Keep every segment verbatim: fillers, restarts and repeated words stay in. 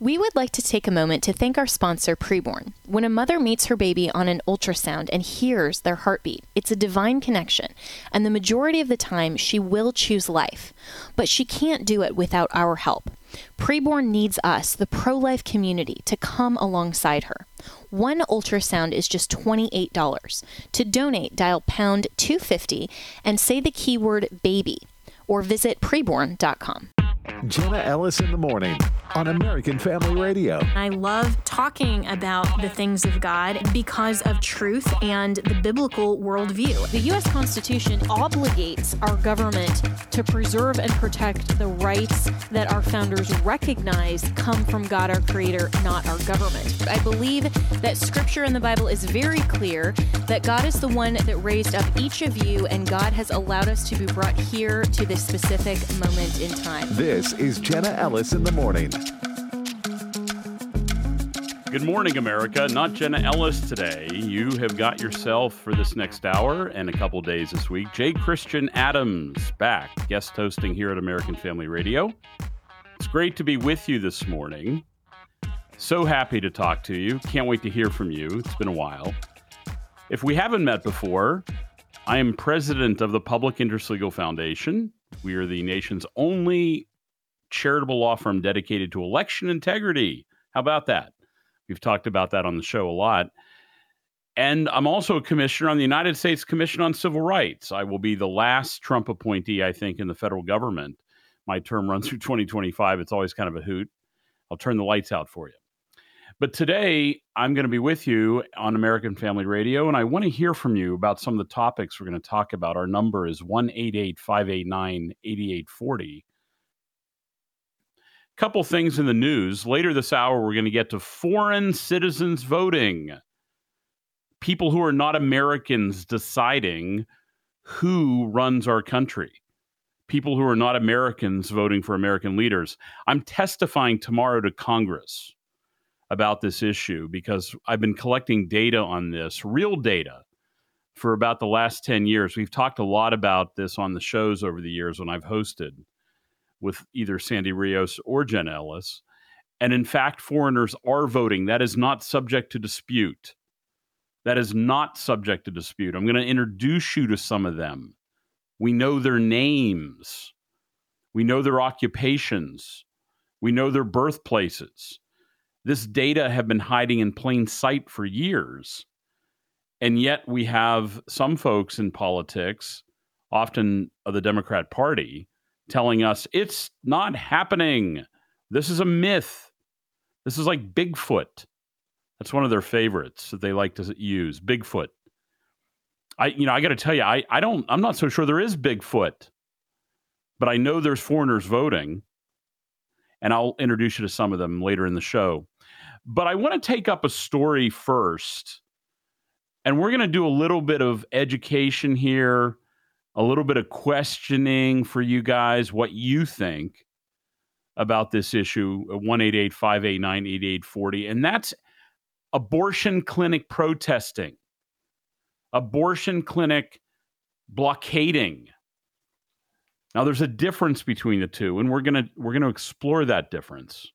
We would like to take a moment to thank our sponsor, Preborn. When a mother meets her baby on an ultrasound and hears their heartbeat, it's a divine connection, and the majority of the time she will choose life. But she can't do it without our help. Preborn needs us, the pro-life community, to come alongside her. One ultrasound is just twenty-eight dollars. To donate, dial pound two fifty and say the keyword baby, or visit preborn dot com. Jenna Ellis in the morning on American Family Radio. I love talking about the things of God because of truth and the biblical worldview. The U S Constitution obligates our government to preserve and protect the rights that our founders recognize come from God, our Creator, not our government. I believe that Scripture in the Bible is very clear that God is the one that raised up each of you, and God has allowed us to be brought here to this specific moment in time. This is Jenna Ellis in the morning. Good morning, America. Not Jenna Ellis today. You have got yourself for this next hour and a couple days this week, J. Christian Adams back, guest hosting here at American Family Radio. It's great to be with you this morning. So happy to talk to you. Can't wait to hear from you. It's been a while. If we haven't met before, I am president of the Public Interest Legal Foundation. We are the nation's only charitable law firm dedicated to election integrity. How about that? We've talked about that on the show a lot. And I'm also a commissioner on the United States Commission on Civil Rights. I will be the last Trump appointee, I think, in the federal government. My term runs through twenty twenty-five. It's always kind of a hoot. I'll turn the lights out for you. But today, I'm going to be with you on American Family Radio, and I want to hear from you about some of the topics we're going to talk about. Our number is one eight eight, five eight nine, eight eight four zero. Couple things in the news. Later this hour, we're going to get to foreign citizens voting. People who are not Americans deciding who runs our country. People who are not Americans voting for American leaders. I'm testifying tomorrow to Congress about this issue because I've been collecting data on this, real data, for about the last ten years. We've talked a lot about this on the shows over the years when I've hosted with either Sandy Rios or Jen Ellis. And in fact, foreigners are voting. That is not subject to dispute. That is not subject to dispute. I'm going to introduce you to some of them. We know their names. We know their occupations. We know their birthplaces. This data have been hiding in plain sight for years. And yet we have some folks in politics, often of the Democrat Party, telling us it's not happening. This is a myth. This is like Bigfoot. That's one of their favorites that they like to use, Bigfoot. I, you know, I got to tell you, I, I don't, I'm not so sure there is Bigfoot, but I know there's foreigners voting, and I'll introduce you to some of them later in the show. But I want to take up a story first, and we're going to do a little bit of education here, a little bit of questioning for you guys, what you think about this issue, one eight eight, five eight nine, eight eight four zero. And that's abortion clinic protesting, abortion clinic blockading. Now, there's a difference between the two, and we're going to we're going to explore that difference.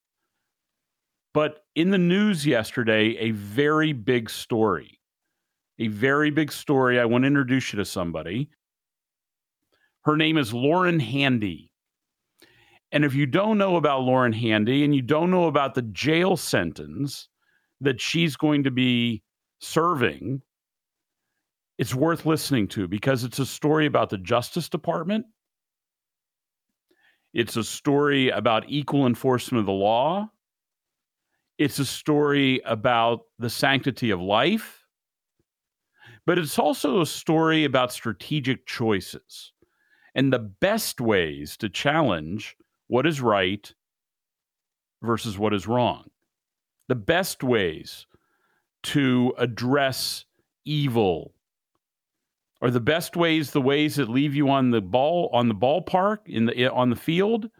But in the news yesterday, a very big story, a very big story. I want to introduce you to somebody. Her name is Lauren Handy. And if you don't know about Lauren Handy and you don't know about the jail sentence that she's going to be serving, it's worth listening to because it's a story about the Justice Department. It's a story about equal enforcement of the law. It's a story about the sanctity of life. But it's also a story about strategic choices and the best ways to challenge what is right versus what is wrong. The best ways to address evil, or the best ways, the ways that leave you on the ball, on the ballpark, in the on the field,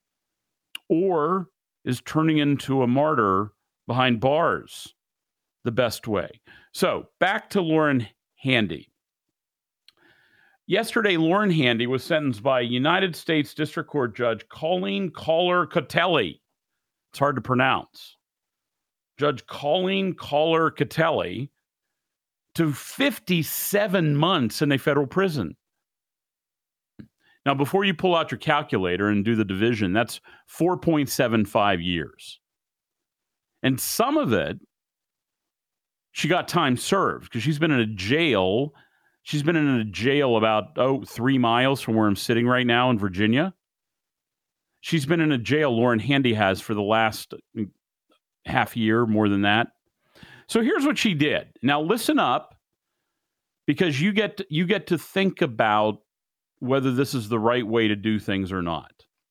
or is turning into a martyr behind bars the best way. So back to Lauren Handy. Yesterday, Lauren Handy was sentenced by United States District Court Judge Colleen Collar-Cotelli It's hard to pronounce. Judge Colleen Kohler-Catelli to fifty-seven months in a federal prison. Now, before you pull out your calculator and do the division, that's four point seven five years. And some of it, she got time served because she's been in a jail. She's been in a jail about, oh, three miles from where I'm sitting right now in Virginia. She's been in a jail, Lauren Handy has, for the last half year, more than that. So here's what she did. Now listen up, because you get to, you get to think about whether this is the right way to do things or not.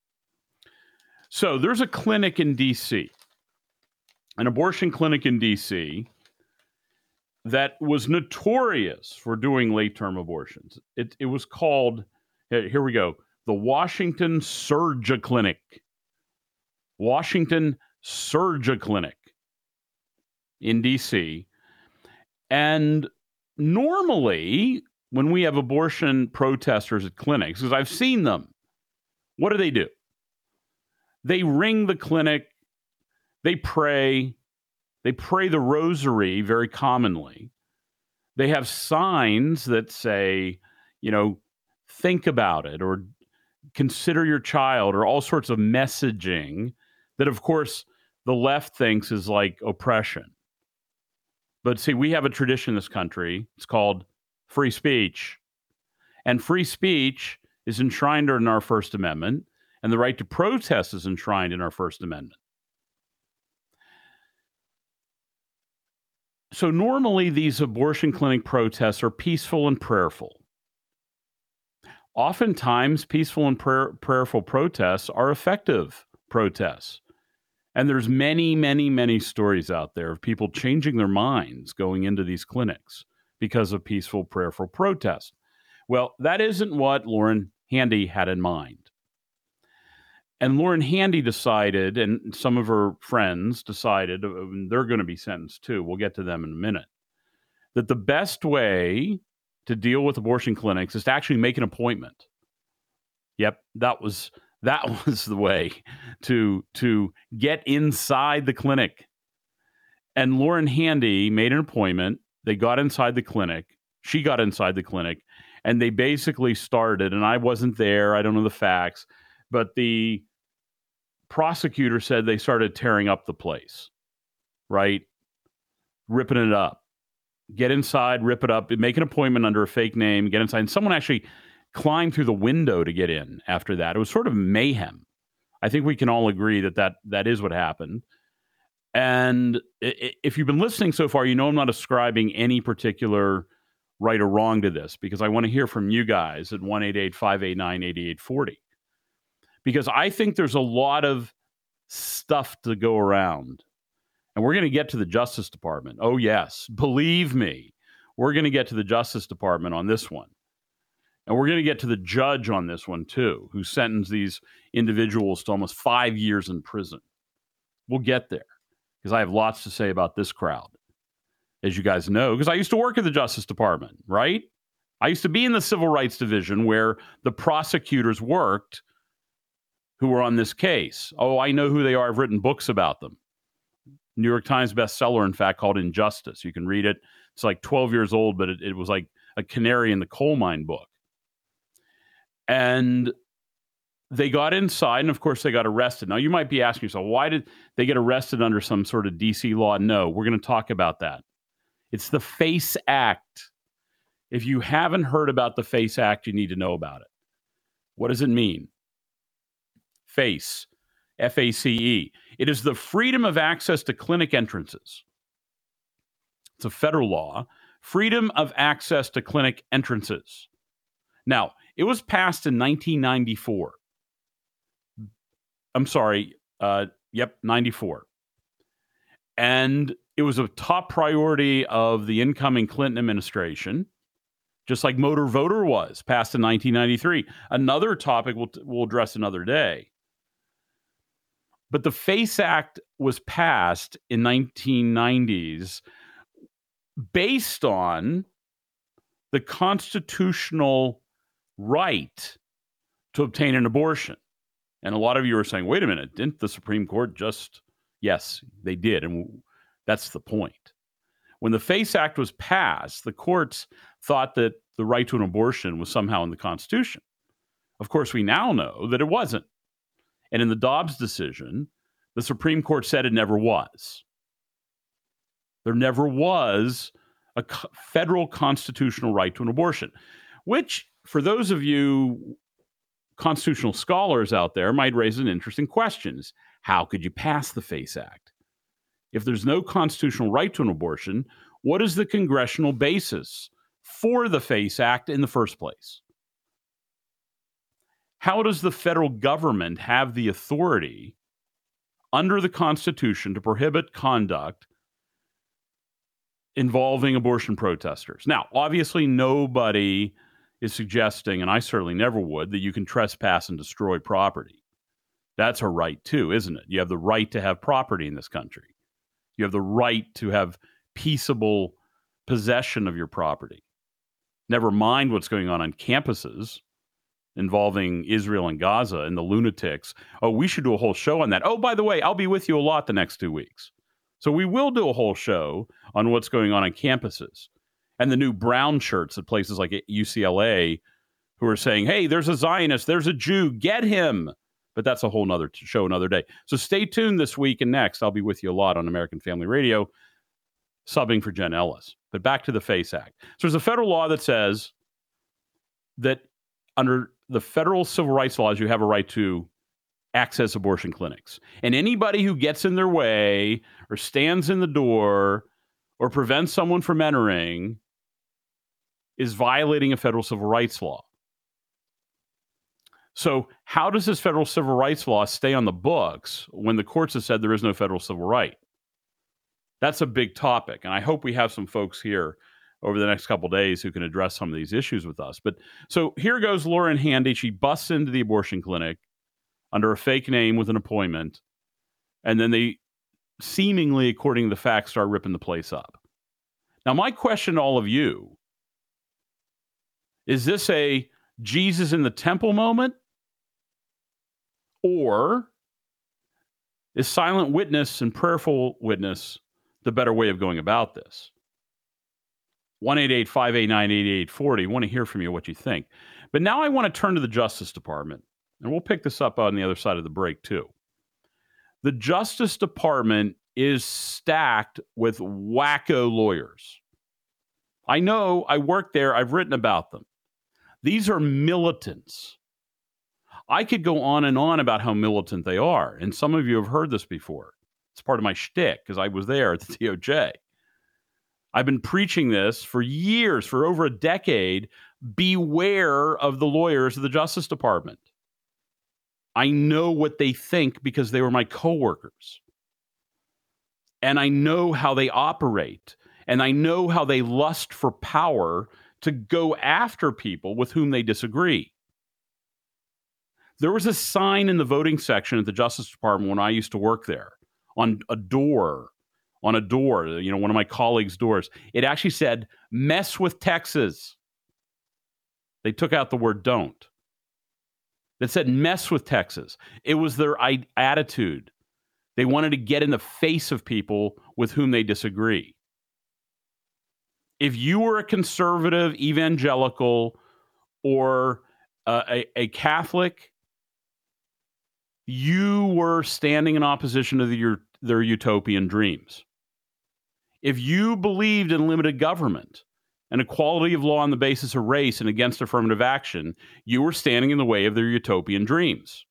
So there's a clinic in D C, an abortion clinic in D C that was notorious for doing late-term abortions. It, it was called, here we go, the Washington Surgia Clinic. Washington Surgia Clinic in D C. And normally, when we have abortion protesters at clinics, because I've seen them, what do they do? They ring the clinic, they pray, they pray the rosary very commonly. They have signs that say, you know, think about it, or consider your child, or all sorts of messaging that, of course, the left thinks is like oppression. But see, we have a tradition in this country. It's called free speech. And free speech is enshrined in our First Amendment, and the right to protest is enshrined in our First Amendment. So normally these abortion clinic protests are peaceful and prayerful. Oftentimes, peaceful and prayer, prayerful protests are effective protests. And there's many, many, many stories out there of people changing their minds going into these clinics because of peaceful, prayerful protest. Well, that isn't what Lauren Handy had in mind. And Lauren Handy decided, and some of her friends decided, and they're going to be sentenced too, we'll get to them in a minute, that the best way to deal with abortion clinics is to actually make an appointment. Yep, that was that was the way to, to get inside the clinic. And Lauren Handy made an appointment. They got inside the clinic. She got inside the clinic, and they basically started, and I wasn't there, I don't know the facts, but the prosecutor said they started tearing up the place, right? Ripping it up. Get inside, rip it up, make an appointment under a fake name, get inside. And someone actually climbed through the window to get in after that. It was sort of mayhem. I think we can all agree that that, that is what happened. And if you've been listening so far, you know I'm not ascribing any particular right or wrong to this, because I want to hear from you guys at one eight eight, five eight nine, eight eight four zero. Because I think there's a lot of stuff to go around. And we're going to get to the Justice Department. Oh, yes. Believe me, we're going to get to the Justice Department on this one. And we're going to get to the judge on this one, too, who sentenced these individuals to almost five years in prison. We'll get there, because I have lots to say about this crowd, as you guys know, because I used to work at the Justice Department, right? I used to be in the Civil Rights Division where the prosecutors worked who were on this case. Oh, I know who they are. I've written books about them. New York Times bestseller, in fact, called Injustice. You can read it. It's like twelve years old, but it, it was like a canary in the coal mine book. And they got inside, and of course they got arrested. Now, you might be asking yourself, why did they get arrested under some sort of D C law? No, we're going to talk about that. It's the FACE Act. If you haven't heard about the FACE Act, you need to know about it. What does it mean? FACE, F A C E. It is the freedom of access to clinic entrances. It's a federal law. Freedom of access to clinic entrances. Now, it was passed in nineteen ninety-four. I'm sorry. Uh, yep, ninety-four. And it was a top priority of the incoming Clinton administration, just like motor voter was, passed in nineteen ninety-three. Another topic we'll, we'll address another day. But the FACE Act was passed in nineteen nineties based on the constitutional right to obtain an abortion. And a lot of you are saying, wait a minute, didn't the Supreme Court just Yes, they did. And that's the point. When the FACE Act was passed, the courts thought that the right to an abortion was somehow in the Constitution. Of course, we now know that it wasn't. And in the Dobbs decision, the Supreme Court said it never was. There never was a federal constitutional right to an abortion, which, for those of you constitutional scholars out there, might raise an interesting question. How could you pass the FACE Act? If there's no constitutional right to an abortion, what is the congressional basis for the FACE Act in the first place? How does the federal government have the authority under the Constitution to prohibit conduct involving abortion protesters? Now, obviously, nobody is suggesting, and I certainly never would, that you can trespass and destroy property. That's a right too, isn't it? You have the right to have property in this country. You have the right to have peaceable possession of your property. Never mind what's going on on campuses involving Israel and Gaza and the lunatics. Oh, we should do a whole show on that. Oh, by the way, I'll be with you a lot the next two weeks. So we will do a whole show on what's going on on campuses and the new brown shirts at places like U C L A who are saying, hey, there's a Zionist, there's a Jew, get him. But that's a whole nother show another day. So stay tuned this week and next. I'll be with you a lot on American Family Radio, subbing for Jen Ellis. But back to the FACE Act. So there's a federal law that says that under the federal civil rights laws, you have a right to access abortion clinics. And anybody who gets in their way or stands in the door or prevents someone from entering is violating a federal civil rights law. So how does this federal civil rights law stay on the books when the courts have said there is no federal civil right? That's a big topic, and I hope we have some folks here over the next couple of days who can address some of these issues with us. But so here goes Lauren Handy. She busts into the abortion clinic under a fake name with an appointment, and then they seemingly, according to the facts, start ripping the place up. Now, my question to all of you, is this a Jesus in the temple moment? Or is silent witness and prayerful witness the better way of going about this? one eight eight five eight nine eight eight four zero. I want to hear from you what you think. But now I want to turn to the Justice Department, and we'll pick this up on the other side of the break too. The Justice Department is stacked with wacko lawyers. I know, I work there, I've written about them. These are militants. I could go on and on about how militant they are, and some of you have heard this before. It's part of my shtick because I was there at the D O J. I've been preaching this for years, for over a decade. Beware of the lawyers of the Justice Department. I know what they think because they were my coworkers. And I know how they operate. And I know how they lust for power to go after people with whom they disagree. There was a sign in the voting section at the Justice Department when I used to work there, on a door, on a door, you know, one of my colleagues' doors. It actually said, mess with Texas. They took out the word don't. It said, mess with Texas. It was their I- attitude. They wanted to get in the face of people with whom they disagree. If you were a conservative, evangelical, or uh, a, a Catholic, you were standing in opposition to the, your, their utopian dreams. If you believed in limited government and equality of law on the basis of race and against affirmative action, you were standing in the way of their utopian dreams.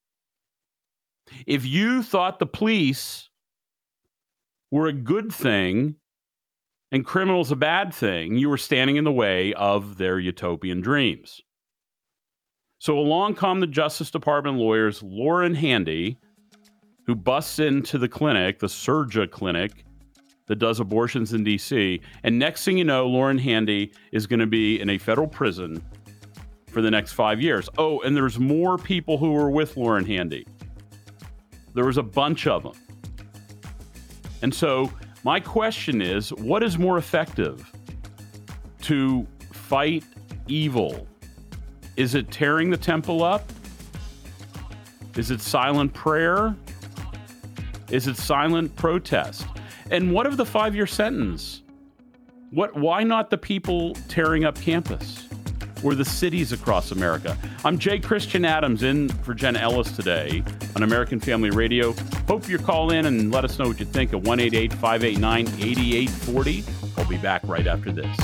If you thought the police were a good thing and criminals a bad thing, you were standing in the way of their utopian dreams. So along come the Justice Department lawyers, Lauren Handy, who busts into the clinic, the Surja clinic, that does abortions in D C. And next thing you know, Lauren Handy is going to be in a federal prison for the next five years. Oh, and there's more people who were with Lauren Handy. There was a bunch of them. And so my question is, what is more effective to fight evil? Is it tearing the temple up? Is it silent prayer? Is it silent protest? And what of the five-year sentence? What? Why not the people tearing up campus or the cities across America? I'm Jay Christian Adams in for Jenna Ellis today on American Family Radio. Hope you call in and let us know what you think at one eight eight, five eight nine, eight eight four zero. I'll be back right after this.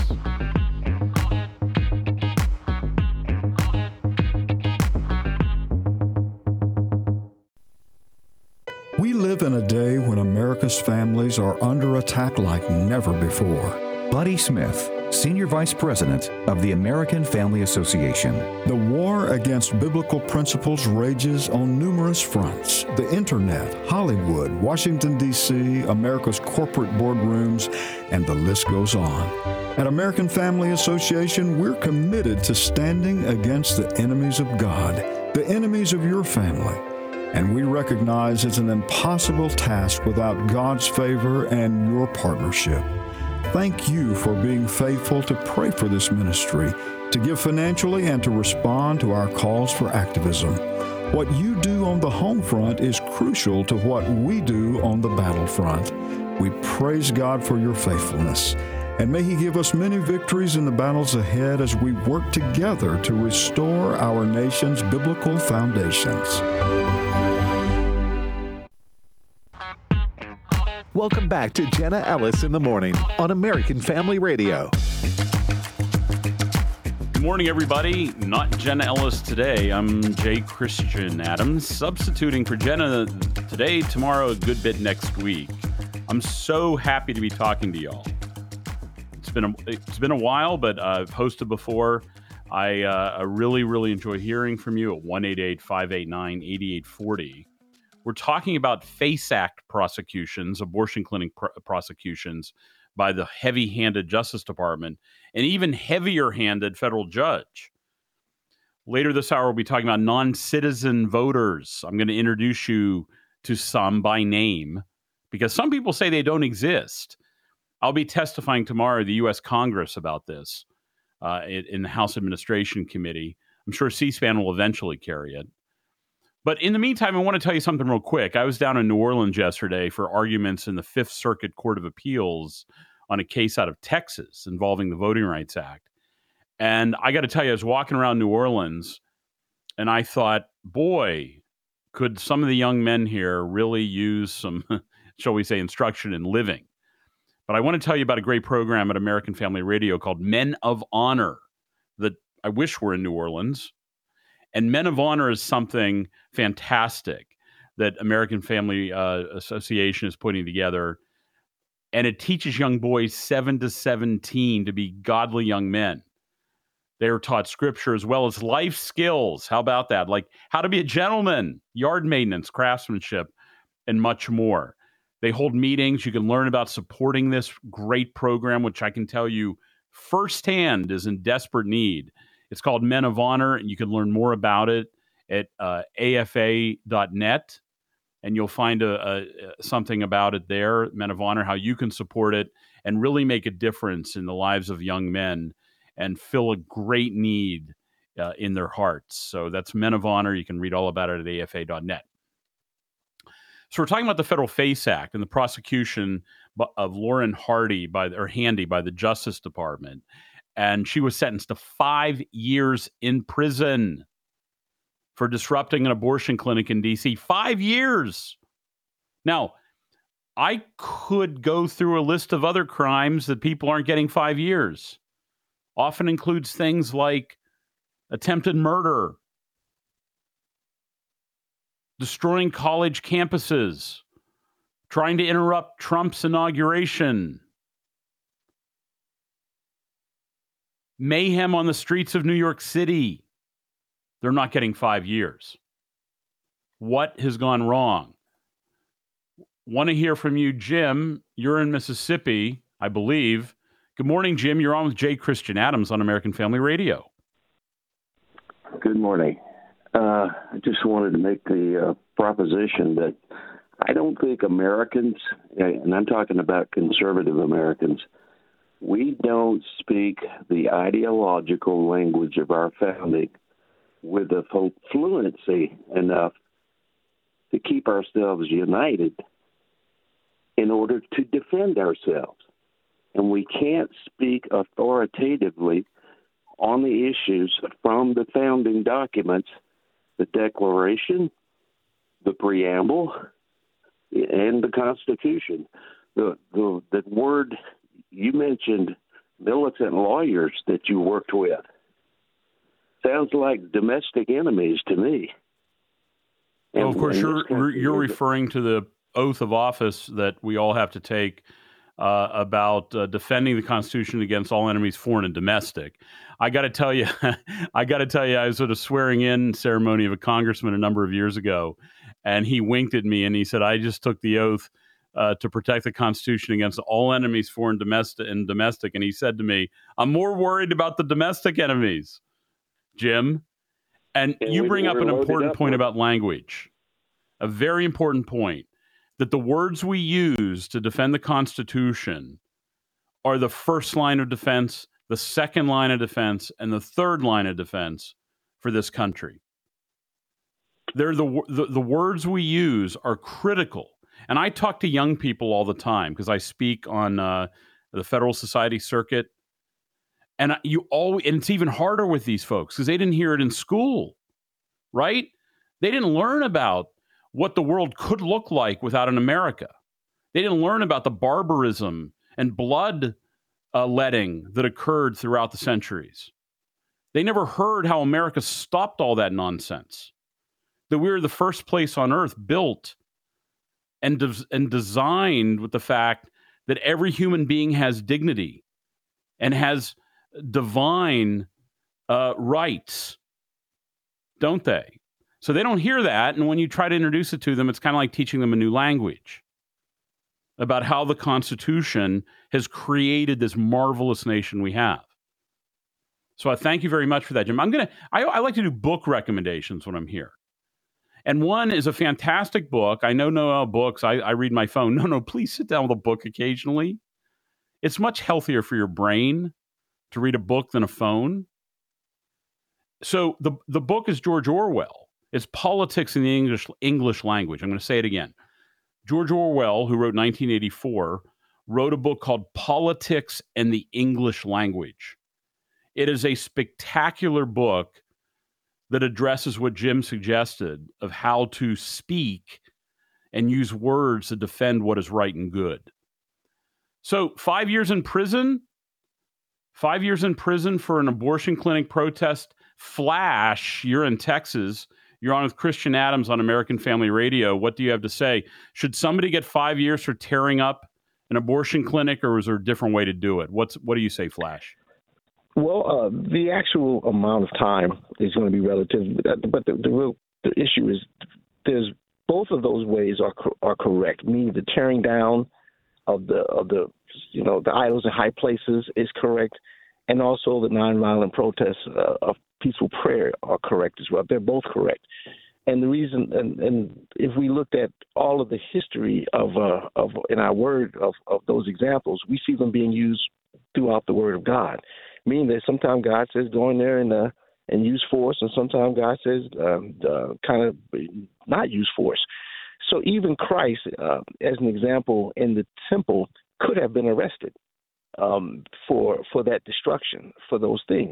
We live in a day when America's families are under attack like never before. Buddy Smith, Senior Vice President of the American Family Association. The war against biblical principles rages on numerous fronts. The internet, Hollywood, Washington, D C, America's corporate boardrooms, and the list goes on. At American Family Association, we're committed to standing against the enemies of God, the enemies of your family. And we recognize it's an impossible task without God's favor and your partnership. Thank you for being faithful to pray for this ministry, to give financially, and to respond to our calls for activism. What you do on the home front is crucial to what we do on the battlefront. We praise God for your faithfulness, and may He give us many victories in the battles ahead as we work together to restore our nation's biblical foundations. Welcome back to Jenna Ellis in the Morning on American Family Radio. Good morning, everybody. Not Jenna Ellis today. I'm Jay Christian Adams, substituting for Jenna today, tomorrow, a good bit next week. I'm so happy to be talking to y'all. It's been a, it's been a while, but uh, I've hosted before. I, uh, I really, really enjoy hearing from you at one eight eight, five eight nine, eight eight four zero. We're talking about FACE Act prosecutions, abortion clinic pr- prosecutions by the heavy-handed Justice Department, and even heavier-handed federal judge. Later this hour, we'll be talking about non-citizen voters. I'm going to introduce you to some by name, because some people say they don't exist. I'll be testifying tomorrow to the U S Congress about this uh, in the House Administration Committee. I'm sure C-SPAN will eventually carry it. But in the meantime, I want to tell you something real quick. I was down in New Orleans yesterday for arguments in the Fifth Circuit Court of Appeals on a case out of Texas involving the Voting Rights Act. And I got to tell you, I was walking around New Orleans and I thought, boy, could some of the young men here really use some, shall we say, instruction in living. But I want to tell you about a great program at American Family Radio called Men of Honor that I wish were in New Orleans. And Men of Honor is something fantastic that American Family uh, Association is putting together. And it teaches young boys seven to seventeen to be godly young men. They are taught scripture as well as life skills. How about that? Like how to be a gentleman, yard maintenance, craftsmanship, and much more. They hold meetings. You can learn about supporting this great program, which I can tell you firsthand is in desperate need. It's called Men of Honor, and you can learn more about it at uh, A F A dot net, and you'll find a, a, something about it there, Men of Honor, how you can support it and really make a difference in the lives of young men and fill a great need uh, in their hearts. So that's Men of Honor. You can read all about it at A F A dot net. So we're talking about the Federal FACE Act and the prosecution of Lauren Hardy by or Handy by the Justice Department. And she was sentenced to five years in prison for disrupting an abortion clinic in D C. Five years. Now, I could go through a list of other crimes that people aren't getting five years. Often includes things like attempted murder, destroying college campuses, trying to interrupt Trump's inauguration, mayhem on the streets of New York City. They're not getting five years. What has gone wrong? Want to hear from you, Jim. You're in Mississippi, I believe. Good morning, Jim. You're on with Jay Christian Adams on American Family Radio. Good morning. Uh, I just wanted to make the uh, proposition that I don't think Americans, and I'm talking about conservative Americans, we don't speak the ideological language of our founding with the fluency enough to keep ourselves united in order to defend ourselves. And we can't speak authoritatively on the issues from the founding documents, the Declaration, the Preamble, and the Constitution. The, the, the word you mentioned, militant lawyers that you worked with, sounds like domestic enemies to me. And, well, of course, you're, you're is, referring to the oath of office that we all have to take uh, about uh, defending the Constitution against all enemies, foreign and domestic. I got to tell you, I got to tell you, I was at a swearing-in ceremony of a congressman a number of years ago, and he winked at me and he said, "I just took the oath uh, to protect the Constitution against all enemies, foreign, domestic, and domestic." And he said to me, "I'm more worried about the domestic enemies, Jim." And, and you bring up an important up point with- about language, a very important point, that the words we use to defend the Constitution are the first line of defense, the second line of defense, and the third line of defense for this country. They're the, the, the words we use are critical. And I talk to young people all the time because I speak on uh, the Federal Society circuit. And you always, and it's even harder with these folks because they didn't hear it in school, right? They didn't learn about what the world could look like without an America. They didn't learn about the barbarism and blood uh, letting that occurred throughout the centuries. They never heard how America stopped all that nonsense, that we were the first place on earth built and, de- and designed with the fact that every human being has dignity and has divine uh, rights, don't they? So they don't hear that, and when you try to introduce it to them, it's kind of like teaching them a new language about how the Constitution has created this marvelous nation we have. So I thank you very much for that, Jim. I'm gonna. I, I like to do book recommendations when I'm here, and one is a fantastic book. I know no books. I, I read my phone. No, no. Please sit down with a book occasionally. It's much healthier for your brain to read a book than a phone. So the the book is George Orwell. It's Politics in the English English Language. I'm going to say it again. George Orwell, who wrote nineteen eighty-four, wrote a book called Politics and the English Language. It is a spectacular book that addresses what Jim suggested of how to speak and use words to defend what is right and good. So five years in prison, five years in prison for an abortion clinic protest. Flash, you're in Texas. You're on with Christian Adams on American Family Radio. What do you have to say? Should somebody get five years for tearing up an abortion clinic, or is there a different way to do it? What's what do you say, Flash? Well, uh, the actual amount of time is going to be relative, but the, the real the issue is there's both of those ways are are correct. Meaning the tearing down of the of the you know the idols in high places is correct, and also the nonviolent protests uh, of peaceful prayer are correct as well. They're both correct. And the reason, and, and if we looked at all of the history of, uh, of in our word of, of those examples, we see them being used throughout the Word of God. Meaning that sometimes God says go in there and uh, and use force, and sometimes God says um, uh, kind of not use force. So even Christ, uh, as an example, in the temple, could have been arrested um, for for that destruction, for those things.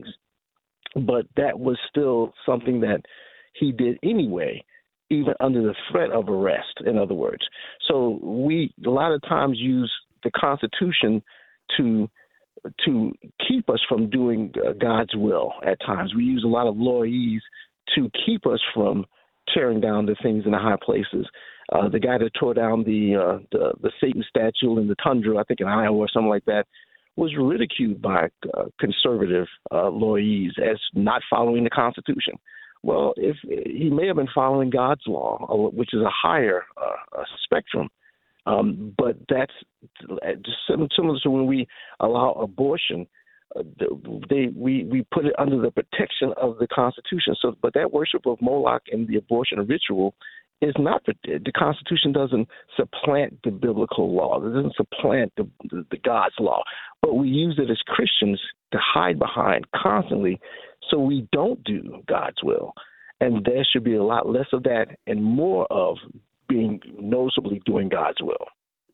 But that was still something that he did anyway, even under the threat of arrest, in other words. So we a lot of times use the Constitution to to keep us from doing uh, God's will at times. We use a lot of lawyers to keep us from tearing down the things in the high places. Uh, the guy that tore down the, uh, the the Satan statue in the tundra, I think in Iowa or something like that, was ridiculed by uh, conservative uh, lawyers as not following the Constitution. Well, if he may have been following God's law, which is a higher uh, spectrum, um, but that's just similar to when we allow abortion. Uh, they we we put it under the protection of the Constitution. So, but that worship of Moloch and the abortion ritual is not the, the Constitution doesn't supplant the biblical law. It doesn't supplant the, the, the God's law. But we use it as Christians to hide behind constantly so we don't do God's will. And there should be a lot less of that and more of being noticeably doing God's will.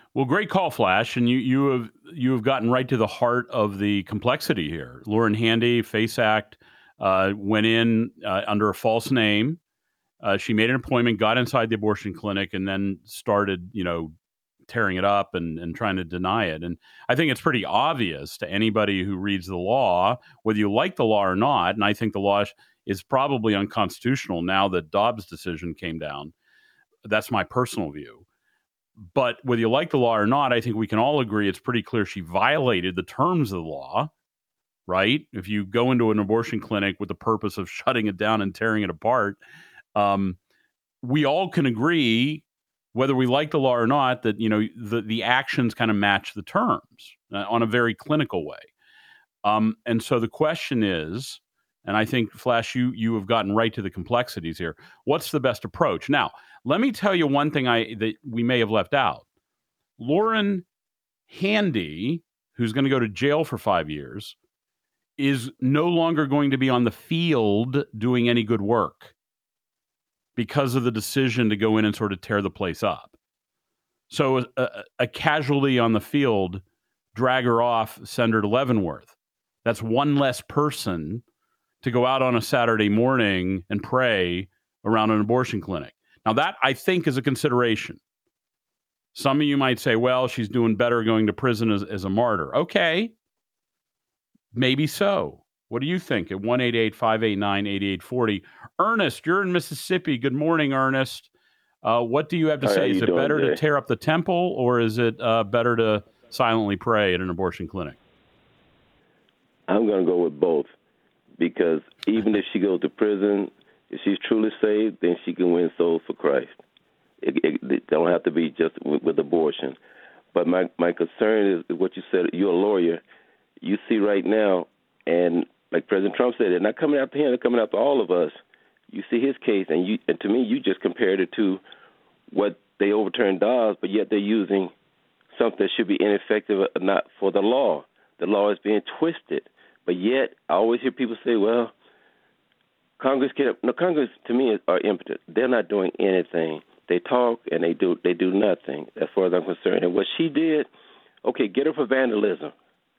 Well, great call, Flash, and you you have you have gotten right to the heart of the complexity here. Lauren Handy, Face Act, uh, went in uh, under a false name. Uh, she made an appointment, got inside the abortion clinic, and then started, you know, tearing it up and, and trying to deny it. And I think it's pretty obvious to anybody who reads the law, whether you like the law or not, and I think the law is probably unconstitutional now that Dobbs' decision came down. That's my personal view. But whether you like the law or not, I think we can all agree it's pretty clear she violated the terms of the law, right? If you go into an abortion clinic with the purpose of shutting it down and tearing it apart, um, we all can agree, whether we like the law or not, that, you know, the, the actions kind of match the terms uh, on a very clinical way. Um, and so the question is, and I think, Flash, you you have gotten right to the complexities here. What's the best approach? Now, let me tell you one thing I that we may have left out. Lauren Handy, who's going to go to jail for five years, is no longer going to be on the field doing any good work because of the decision to go in and sort of tear the place up. So a, a casualty on the field, drag her off, send her to Leavenworth. That's one less person to go out on a Saturday morning and pray around an abortion clinic. Now, that, I think, is a consideration. Some of you might say, well, she's doing better going to prison as, as a martyr. Okay, maybe so. What do you think? At one eight eight, five eight nine, eight eight four zero. Ernest, you're in Mississippi. Good morning, Ernest. Uh, what do you have to How say? Is it doing, better Jay? to tear up the temple, or is it uh, better to silently pray at an abortion clinic? I'm going to go with both, because even if she goes to prison, if she's truly saved, then she can win souls for Christ. It, it, it don't have to be just with, with abortion. But my, my concern is what you said. You're a lawyer. You see right now, and like President Trump said, they're not coming after him. They're coming after all of us. You see his case, and you and to me, you just compared it to what they overturned Dobbs, but yet they're using something that should be ineffective, not for the law. The law is being twisted. But yet, I always hear people say, well, Congress get up. No, Congress, to me, are impotent. They're not doing anything. They talk, and they do they do nothing, as far as I'm concerned. And what she did, okay, get her for vandalism.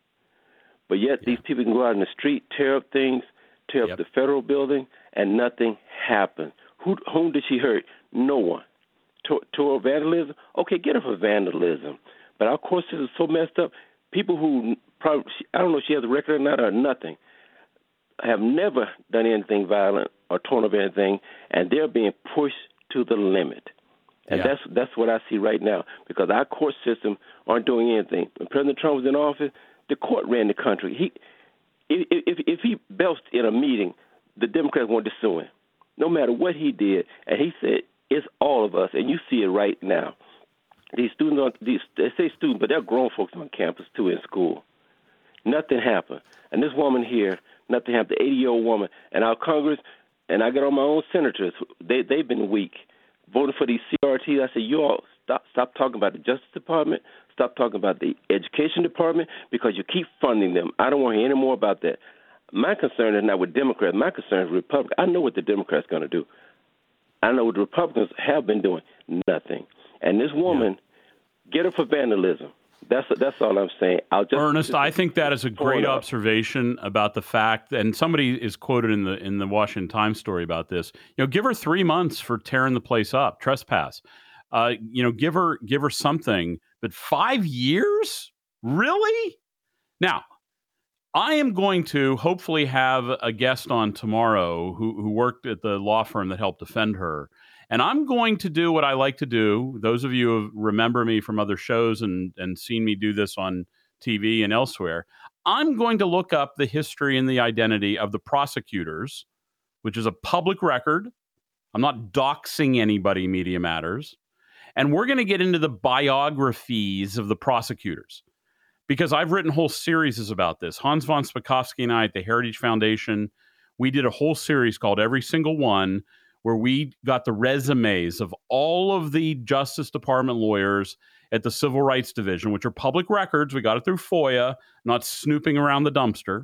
But yet, yeah. these people can go out in the street, tear up things, tear yep. up the federal building, and nothing happened. Who, whom did she hurt? No one. To, to vandalism? Okay, get her for vandalism. But our court system is so messed up. People who probably, I don't know if she has a record or not or nothing, have never done anything violent or torn up anything, and they're being pushed to the limit. And yeah. that's that's what I see right now, because our court system aren't doing anything. When President Trump was in office, the court ran the country. He, if, if, if he belched in a meeting, the Democrats wanted to sue him, no matter what he did. And he said, it's all of us, and you see it right now. These students, are, these, they say students, but they're grown folks on campus, too, in school. Nothing happened. And this woman here, nothing happened, the eighty-year-old woman. And our Congress, and I get on my own senators, they, they've been weak, voting for these C R Ts. I said, you all stop, stop talking about the Justice Department, stop talking about the Education Department, because you keep funding them. I don't want to hear any more about that. My concern is not with Democrats. My concern is with Republicans. I know what the Democrats are going to do. I know what the Republicans have been doing. Nothing. And this woman, yeah. get her for vandalism. That's that's all I'm saying. I'll just, Ernest, just, I think that is a great observation about the fact, and somebody is quoted in the in the Washington Times story about this. You know, give her three months for tearing the place up, trespass. Uh, you know, give her give her something. But five years, really? Now, I am going to hopefully have a guest on tomorrow who who worked at the law firm that helped defend her. And I'm going to do what I like to do. Those of you who remember me from other shows and, and seen me do this on T V and elsewhere, I'm going to look up the history and the identity of the prosecutors, which is a public record. I'm not doxing anybody, Media Matters. And we're going to get into the biographies of the prosecutors, because I've written whole series about this. Hans von Spakovsky and I at the Heritage Foundation, we did a whole series called Every Single One, where we got the resumes of all of the Justice Department lawyers at the Civil Rights Division, which are public records. We got it through FOIA, not snooping around the dumpster.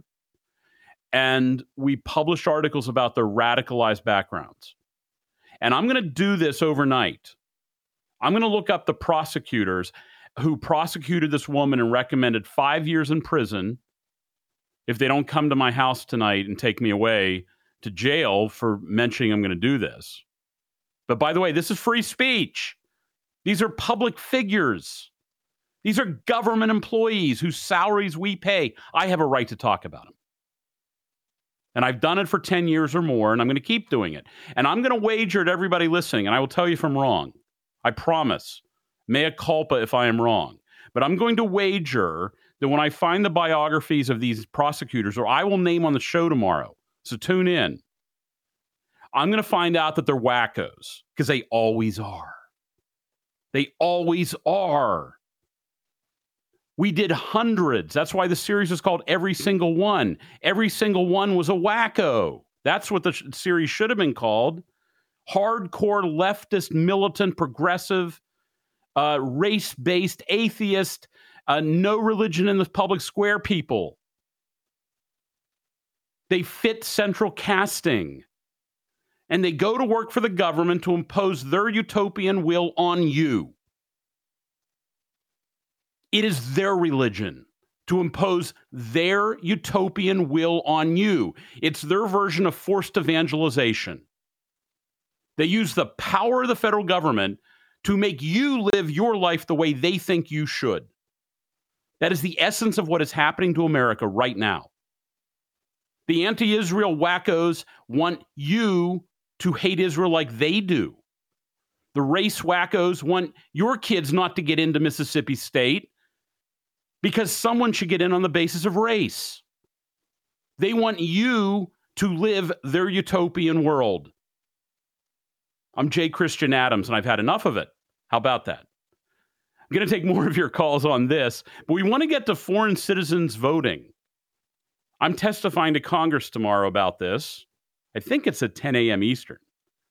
And we published articles about their radicalized backgrounds. And I'm going to do this overnight. I'm going to look up the prosecutors. who prosecuted this woman and recommended five years in prison if they don't come to my house tonight and take me away to jail for mentioning I'm going to do this. But by the way, this is free speech. These are public figures. These are government employees whose salaries we pay. I have a right to talk about them. And I've done it for ten years or more, and I'm going to keep doing it. And I'm going to wager at everybody listening, and I will tell you if I'm wrong. I promise. Mea culpa if I am wrong. But I'm going to wager that when I find the biographies of these prosecutors, or I will name on the show tomorrow, so tune in, I'm going to find out that they're wackos, because they always are. They always are. We did hundreds. That's why the series is called Every Single One. Every single one was a wacko. That's what the sh- series should have been called. Hardcore, leftist, militant, progressive, uh, race-based, atheist, uh, no religion in the public square people. They fit central casting. And they go to work for the government to impose their utopian will on you. It is their religion to impose their utopian will on you. It's their version of forced evangelization. They use the power of the federal government to make you live your life the way they think you should. That is the essence of what is happening to America right now. The anti-Israel wackos want you to hate Israel like they do. The race wackos want your kids not to get into Mississippi State because someone should get in on the basis of race. They want you to live their utopian world. I'm Jay Christian Adams, and I've had enough of it. How about that? I'm going to take more of your calls on this, but we want to get to foreign citizens voting. I'm testifying to Congress tomorrow about this. I think it's at ten a.m. Eastern.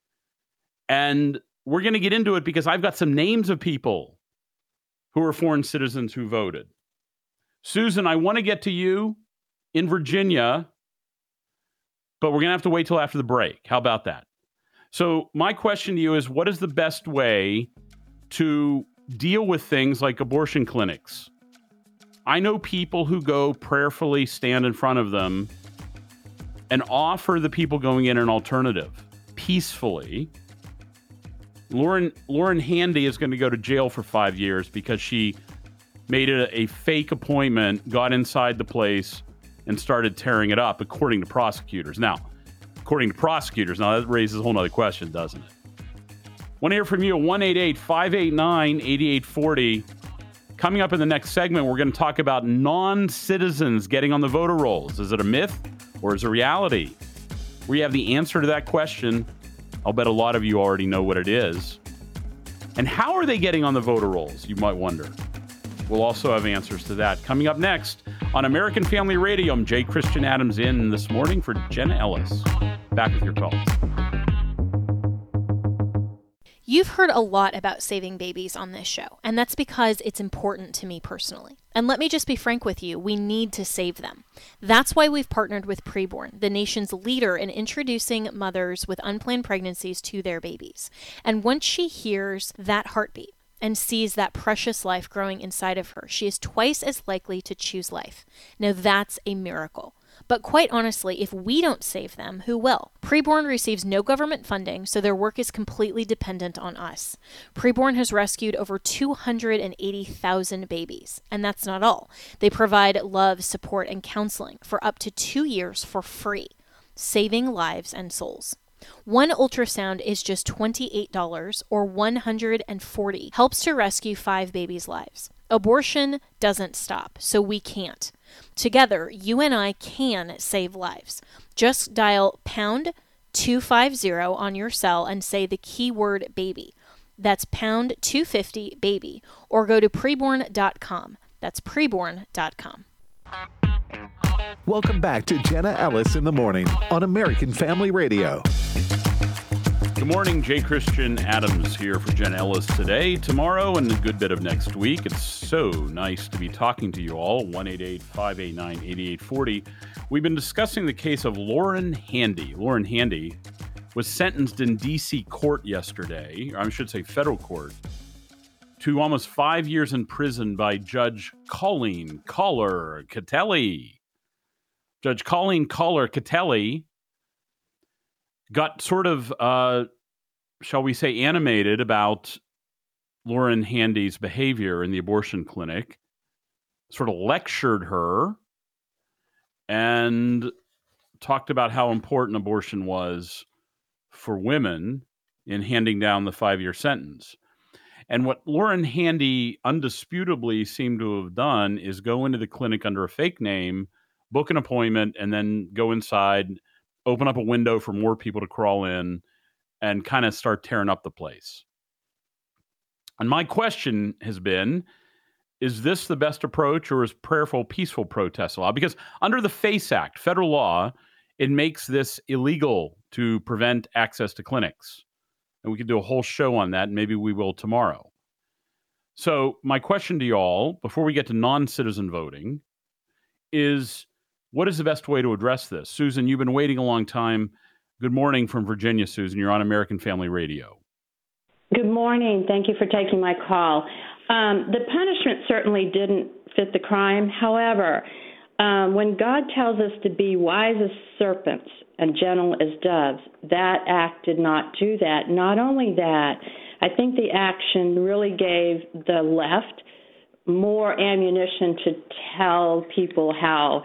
And we're going to get into it because I've got some names of people who are foreign citizens who voted. Susan, I want to get to you in Virginia, but we're going to have to wait till after the break. How about that? So my question to you is, what is the best way to deal with things like abortion clinics? I know people who go prayerfully stand in front of them and offer the people going in an alternative peacefully. Lauren Lauren Handy is going to go to jail for five years because she made a, a fake appointment, got inside the place, and started tearing it up, according to prosecutors. Now, according to prosecutors, now that raises a whole other question, doesn't it? Want to hear from you at one eight eight, five eight nine, eight eight four zero. Coming up in the next segment, we're going to talk about non-citizens getting on the voter rolls. Is it a myth or is it a reality? We have the answer to that question. I'll bet a lot of you already know what it is. And how are they getting on the voter rolls, you might wonder. We'll also have answers to that. Coming up next on American Family Radio, I'm Jay Christian Adams in this morning for Jenna Ellis. Back with your calls. You've heard a lot about saving babies on this show, and that's because it's important to me personally. And let me just be frank with you, we need to save them. That's why we've partnered with Preborn, the nation's leader in introducing mothers with unplanned pregnancies to their babies. And once she hears that heartbeat and sees that precious life growing inside of her, she is twice as likely to choose life. Now that's a miracle. But quite honestly, if we don't save them, who will? Preborn receives no government funding, so their work is completely dependent on us. Preborn has rescued over two hundred eighty thousand babies, and that's not all. They provide love, support, and counseling for up to two years for free, saving lives and souls. One ultrasound is just twenty-eight dollars or one hundred forty dollars, helps to rescue five babies' lives. Abortion doesn't stop, so we can't. Together, you and I can save lives. Just dial pound two fifty on your cell and say the keyword baby. That's pound two fifty baby, or go to preborn dot com. That's preborn dot com. Welcome back to Jenna Ellis in the Morning on American Family Radio. Good morning, Jay Christian Adams here for Jenna Ellis today, tomorrow, and a good bit of next week. It's so nice to be talking to you all. one eight eight, five eight nine, eight eight four zero. We've been discussing the case of Lauren Handy. Lauren Handy was sentenced in D C court yesterday, or I should say federal court, to almost five years in prison by Judge Colleen Collar Catelli. Judge Colleen Collar Catelli got sort of, uh, shall we say, animated about Lauren Handy's behavior in the abortion clinic, sort of lectured her, and talked about how important abortion was for women in handing down the five-year sentence. And what Lauren Handy undisputably seemed to have done is go into the clinic under a fake name, book an appointment, and then go inside, open up a window for more people to crawl in, and kind of start tearing up the place. And my question has been, is this the best approach, or is prayerful, peaceful protest allowed? Because under the FACE Act, federal law, it makes this illegal to prevent access to clinics. And we could do a whole show on that, and maybe we will tomorrow. So my question to y'all, before we get to non-citizen voting, is what is the best way to address this? Susan, you've been waiting a long time. Good morning from Virginia, Susan. You're on American Family Radio. Good morning. Thank you for taking my call. Um, the punishment certainly didn't fit the crime. However, um, when God tells us to be wise as serpents and gentle as doves, that act did not do that. Not only that, I think the action really gave the left more ammunition to tell people how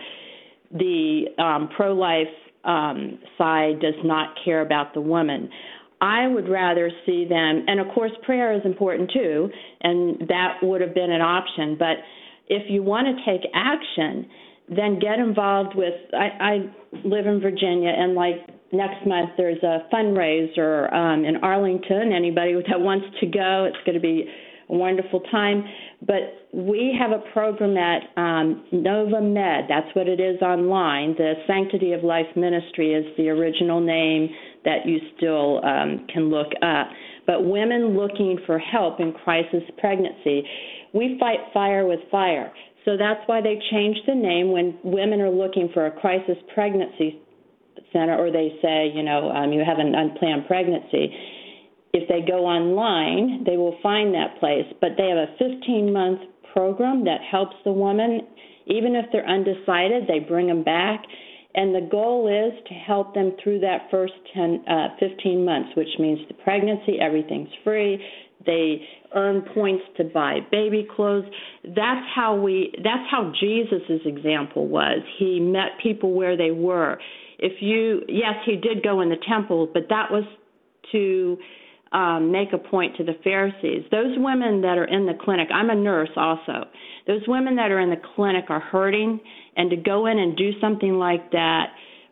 the um, pro-life um, side does not care about the woman. I would rather see them, and of course prayer is important too, and that would have been an option. But if you want to take action, then get involved with, I, I live in Virginia, and like next month there's a fundraiser um, in Arlington. Anybody that wants to go, it's going to be a wonderful time. But we have a program at um, Nova Med. That's what it is online. The Sanctity of Life Ministry is the original name that you still um, can look up. But women looking for help in crisis pregnancy, we fight fire with fire. So that's why they changed the name when women are looking for a crisis pregnancy center, or they say, you know, um, you have an unplanned pregnancy. If they go online, they will find that place. But they have a fifteen-month program that helps the woman. Even if they're undecided, they bring them back. And the goal is to help them through that first ten, uh, fifteen months, which means the pregnancy, everything's free. They earn points to buy baby clothes. That's how we. That's how Jesus's example was. He met people where they were. If you, yes, he did go in the temple, but that was to um, make a point to the Pharisees. Those women that are in the clinic, I'm a nurse also. Those women that are in the clinic are hurting, and to go in and do something like that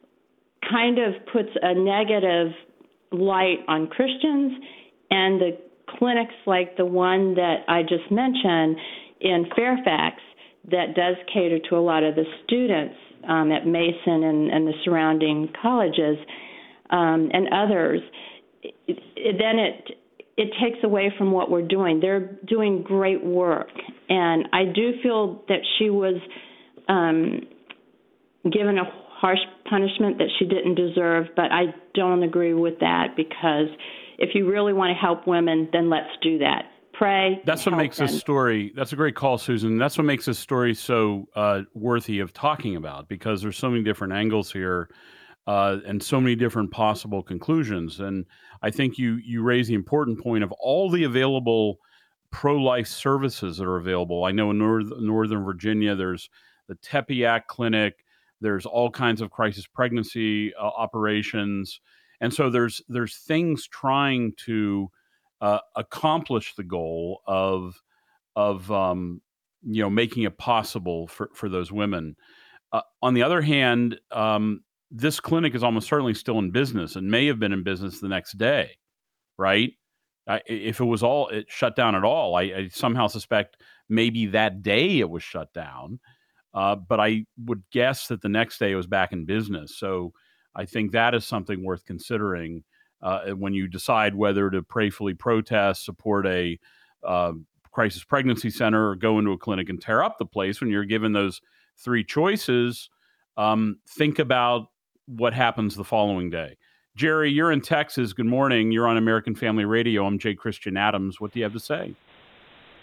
kind of puts a negative light on Christians, and the clinics like the one that I just mentioned in Fairfax that does cater to a lot of the students um, at Mason and, and the surrounding colleges um, and others, it, it, then it it takes away from what we're doing. They're doing great work, and I do feel that she was um, given a harsh punishment that she didn't deserve, but I don't agree with that, because if you really want to help women, then let's do that. Pray. That's what makes them. this story, that's a great call, Susan. That's what makes this story so uh, worthy of talking about, because there's so many different angles here uh, and so many different possible conclusions. And I think you you raise the important point of all the available pro-life services that are available. I know in North, Northern Virginia, there's the Tepeyac Clinic. There's all kinds of crisis pregnancy uh, operations. And so there's there's things trying to uh, accomplish the goal of of um, you know making it possible for, for those women. Uh, on the other hand, um, this clinic is almost certainly still in business and may have been in business the next day, right? I, if it was all it shut down at all, I, I somehow suspect maybe that day it was shut down. Uh, but I would guess that the next day it was back in business. So I think that is something worth considering uh, when you decide whether to prayerfully protest, support a uh, crisis pregnancy center, or go into a clinic and tear up the place. When you're given those three choices, um, think about what happens the following day. Jerry, you're in Texas. Good morning. You're on American Family Radio. I'm Jay Christian Adams. What do you have to say?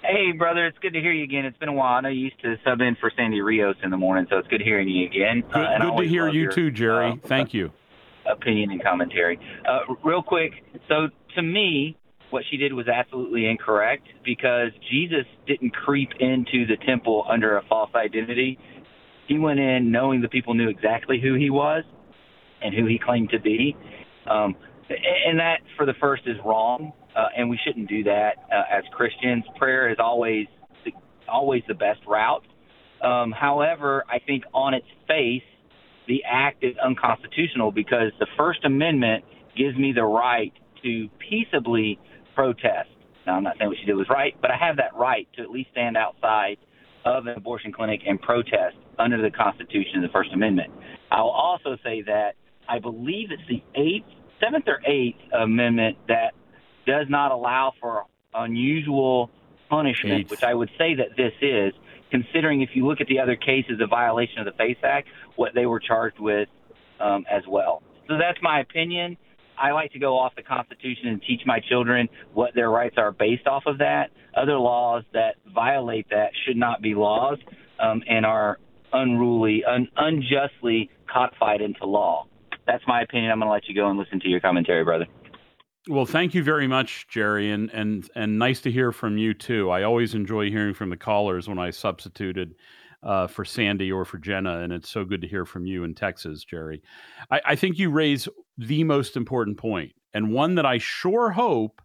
Hey, brother, it's good to hear you again. It's been a while. I know you used to sub in for Sandy Rios in the morning, so it's good hearing you again. Good, uh, and good to hear you your, too, Jerry. Uh, Thank you. Opinion and commentary. Uh, real quick, so to me, what she did was absolutely incorrect because Jesus didn't creep into the temple under a false identity. He went in knowing the people knew exactly who he was and who he claimed to be. Um, and that, for the first, is wrong, uh, and we shouldn't do that uh, as Christians. Prayer is always always the best route. Um, however, I think on its face, the act is unconstitutional because the First Amendment gives me the right to peaceably protest. Now, I'm not saying what she did was right, but I have that right to at least stand outside of an abortion clinic and protest under the Constitution and the First Amendment. I'll also say that I believe it's the eighth, seventh or eighth Amendment that does not allow for unusual punishment, eighth. Which I would say that this is, considering if you look at the other cases of violation of the FACE Act, what they were charged with um, as well. So that's my opinion. I like to go off the Constitution and teach my children what their rights are based off of that. Other laws that violate that should not be laws um, and are unruly, un- unjustly codified into law. That's my opinion. I'm going to let you go and listen to your commentary, brother. Well, thank you very much, Jerry, and and and nice to hear from you too. I always enjoy hearing from the callers when I substituted uh, for Sandy or for Jenna, and it's so good to hear from you in Texas, Jerry. I, I think you raise the most important point, and one that I sure hope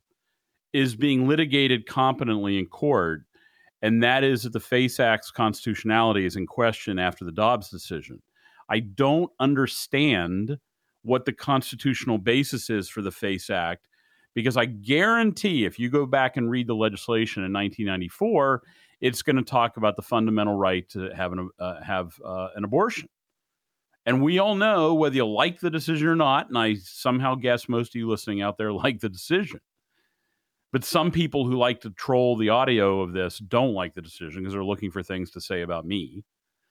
is being litigated competently in court, and that is that the FACE Act's constitutionality is in question after the Dobbs decision. I don't understand what the constitutional basis is for the FACE Act, because I guarantee if you go back and read the legislation in nineteen ninety-four, it's going to talk about the fundamental right to have an, uh, have uh, an abortion. And we all know, whether you like the decision or not, and I somehow guess most of you listening out there like the decision, but some people who like to troll the audio of this don't like the decision because they're looking for things to say about me.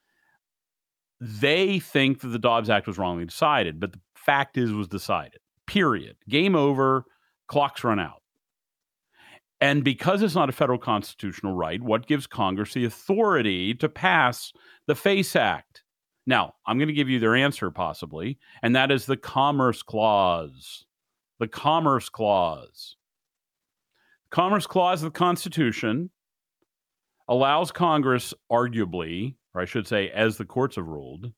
They think that the Dobbs Act was wrongly decided, but the fact is it was decided. Period. Game over. Clock's run out. And because it's not a federal constitutional right, what gives Congress the authority to pass the FACE Act? Now, I'm going to give you their answer possibly, and that is the Commerce Clause. The Commerce Clause. Commerce Clause of the Constitution allows Congress, arguably, or I should say, as the courts have ruled,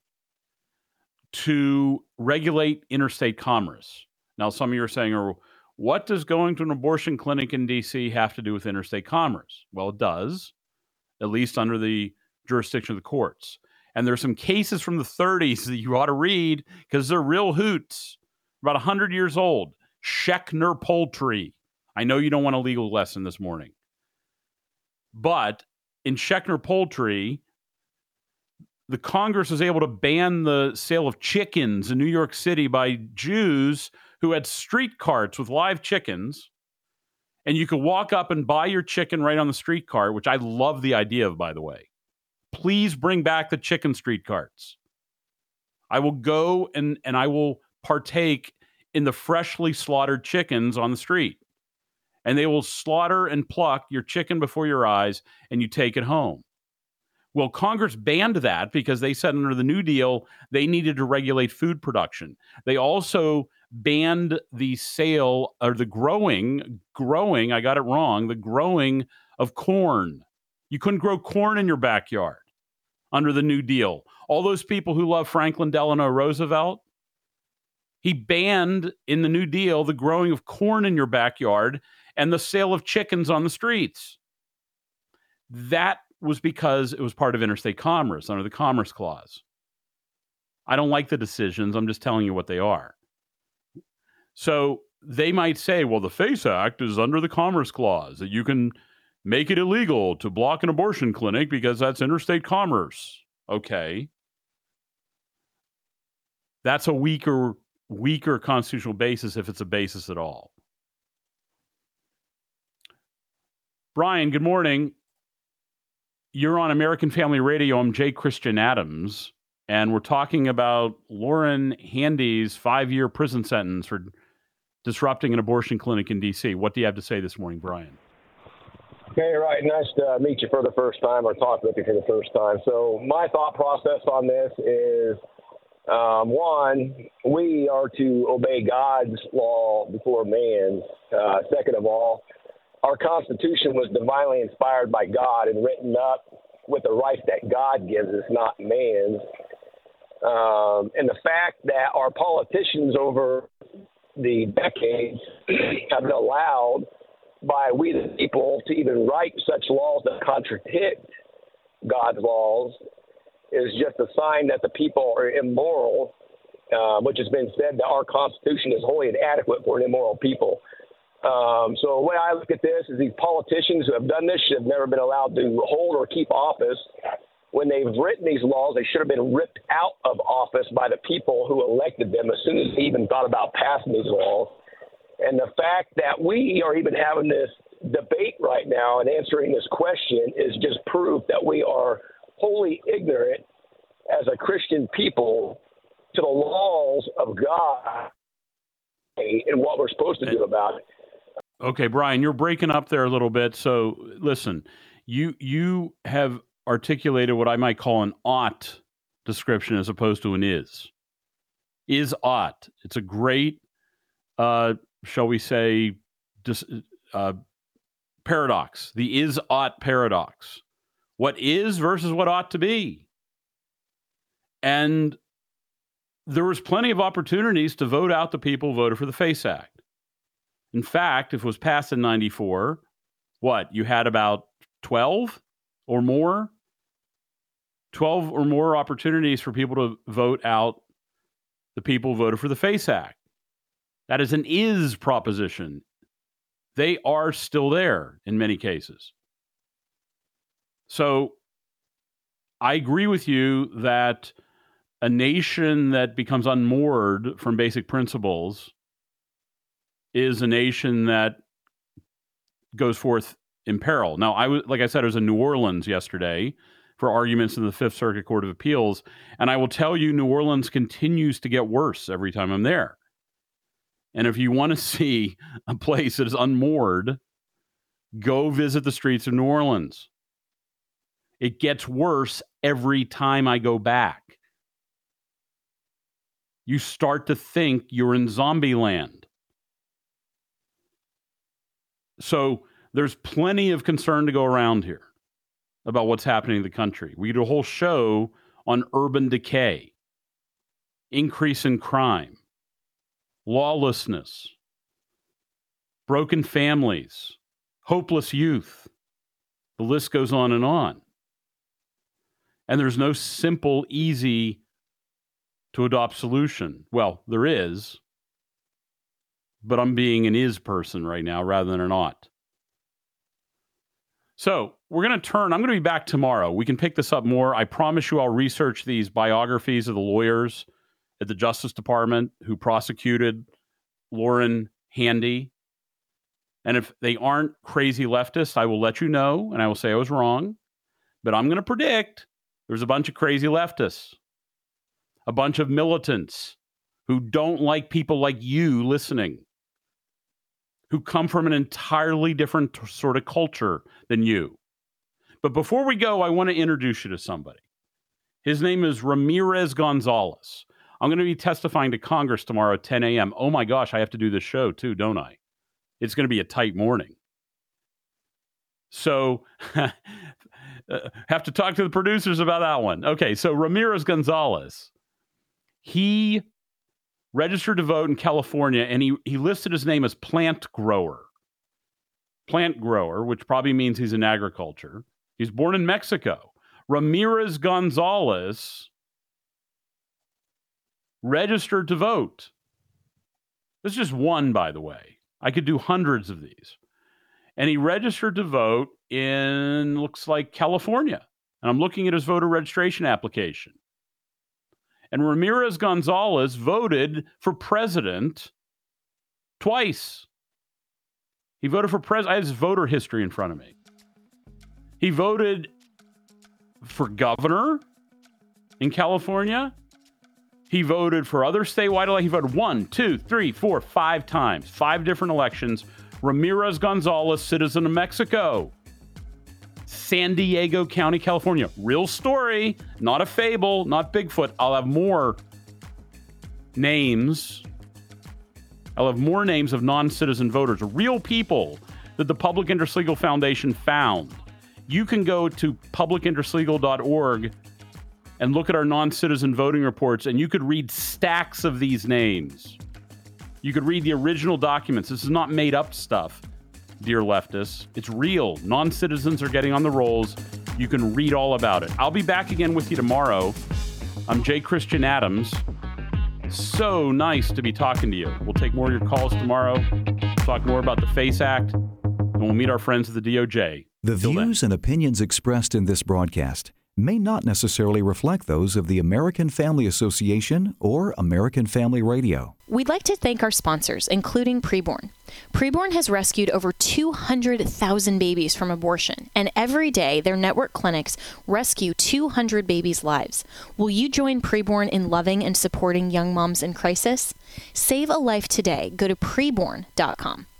to regulate interstate commerce. Now, some of you are saying, oh, what does going to an abortion clinic in D C have to do with interstate commerce? Well, it does, at least under the jurisdiction of the courts. And there's some cases from the thirties that you ought to read because they're real hoots, about one hundred years old. Schechner Poultry. I know you don't want a legal lesson this morning. But in Schechner Poultry, the Congress was able to ban the sale of chickens in New York City by Jews who had street carts with live chickens. And you could walk up and buy your chicken right on the street cart, which I love the idea of, by the way. Please bring back the chicken street carts. I will go and, and I will partake in the freshly slaughtered chickens on the street. And they will slaughter and pluck your chicken before your eyes, and you take it home. Well, Congress banned that because they said under the New Deal, they needed to regulate food production. They also banned the sale or the growing, growing, I got it wrong, the growing of corn. You couldn't grow corn in your backyard under the New Deal. All those people who love Franklin Delano Roosevelt, he banned in the New Deal the growing of corn in your backyard and the sale of chickens on the streets. That was because it was part of interstate commerce under the Commerce Clause. I don't like the decisions. I'm just telling you what they are. So they might say, well, the FACE Act is under the Commerce Clause, that you can make it illegal to block an abortion clinic because that's interstate commerce. Okay. That's a weaker, weaker constitutional basis if it's a basis at all. Brian, good morning. You're on American Family Radio. I'm Jay Christian Adams, and we're talking about Lauren Handy's five-year prison sentence for disrupting an abortion clinic in D C. What do you have to say this morning, Brian? Hey, right. Nice to meet you for the first time or talk with you for the first time. So my thought process on this is, um, one, we are to obey God's law before man's. Uh, second of all, our Constitution was divinely inspired by God and written up with the rights that God gives us, not man's. Um, and the fact that our politicians over the decades have been allowed by we the people to even write such laws that contradict God's laws is just a sign that the people are immoral, uh, which has been said that our Constitution is wholly inadequate for an immoral people. Um, so the way I look at this is these politicians who have done this should have never been allowed to hold or keep office. When they've written these laws, they should have been ripped out of office by the people who elected them as soon as they even thought about passing these laws. And the fact that we are even having this debate right now and answering this question is just proof that we are wholly ignorant as a Christian people to the laws of God and what we're supposed to do about it. Okay, Brian, you're breaking up there a little bit. So listen, you you have articulated what I might call an ought description as opposed to an is. Is ought. It's a great, uh, shall we say, dis, uh, paradox. The is ought paradox. What is versus what ought to be. And there was plenty of opportunities to vote out the people who voted for the FACE Act. In fact, if it was passed in ninety-four, what, you had about twelve or more? twelve or more opportunities for people to vote out the people who voted for the FACE Act. That is an is proposition. They are still there in many cases. So I agree with you that a nation that becomes unmoored from basic principles is a nation that goes forth in peril. Now, I was, like I said, I was in New Orleans yesterday for arguments in the Fifth Circuit Court of Appeals, and I will tell you, New Orleans continues to get worse every time I'm there. And if you want to see a place that is unmoored, go visit the streets of New Orleans. It gets worse every time I go back. You start to think you're in zombie land. So there's plenty of concern to go around here about what's happening in the country. We did a whole show on urban decay, increase in crime, lawlessness, broken families, hopeless youth. The list goes on and on. And there's no simple, easy to adopt solution. Well, there is, but I'm being an is person right now rather than an ought. So we're going to turn, I'm going to be back tomorrow. We can pick this up more. I promise you I'll research these biographies of the lawyers at the Justice Department who prosecuted Lauren Handy. And if they aren't crazy leftists, I will let you know, and I will say I was wrong. But I'm going to predict there's a bunch of crazy leftists, a bunch of militants who don't like people like you listening, who come from an entirely different t- sort of culture than you. But before we go, I want to introduce you to somebody. His name is Ramirez Gonzalez. I'm going to be testifying to Congress tomorrow at ten a.m. Oh my gosh, I have to do this show too, don't I? It's going to be a tight morning. So have to talk to the producers about that one. Okay, so Ramirez Gonzalez, he registered to vote in California, and he, he listed his name as plant grower. Plant grower, which probably means he's in agriculture. He's born in Mexico. Ramirez Gonzalez registered to vote. This is just one, by the way. I could do hundreds of these. And he registered to vote in, looks like, California. And I'm looking at his voter registration application. And Ramirez Gonzalez voted for president twice. He voted for president. I have his voter history in front of me. He voted for governor in California. He voted for other statewide elections. He voted one, two, three, four, five times. Five different elections. Ramirez Gonzalez, citizen of Mexico. San Diego County, California. Real story, not a fable, not Bigfoot. I'll have more names. I'll have more names of non-citizen voters, real people that the Public Interest Legal Foundation found. You can go to public interest legal dot org and look at our non-citizen voting reports, and you could read stacks of these names. You could read the original documents. This is not made up stuff, dear leftists. It's real. Non-citizens are getting on the rolls. You can read all about it. I'll be back again with you tomorrow. I'm J. Christian Adams. So nice to be talking to you. We'll take more of your calls tomorrow, talk more about the FACE Act, and we'll meet our friends at the D O J. The Till views then. and opinions expressed in this broadcast may not necessarily reflect those of the American Family Association or American Family Radio. We'd like to thank our sponsors, including Preborn. Preborn has rescued over two hundred thousand babies from abortion, and every day their network clinics rescue two hundred babies' lives. Will you join Preborn in loving and supporting young moms in crisis? Save a life today. Go to preborn dot com.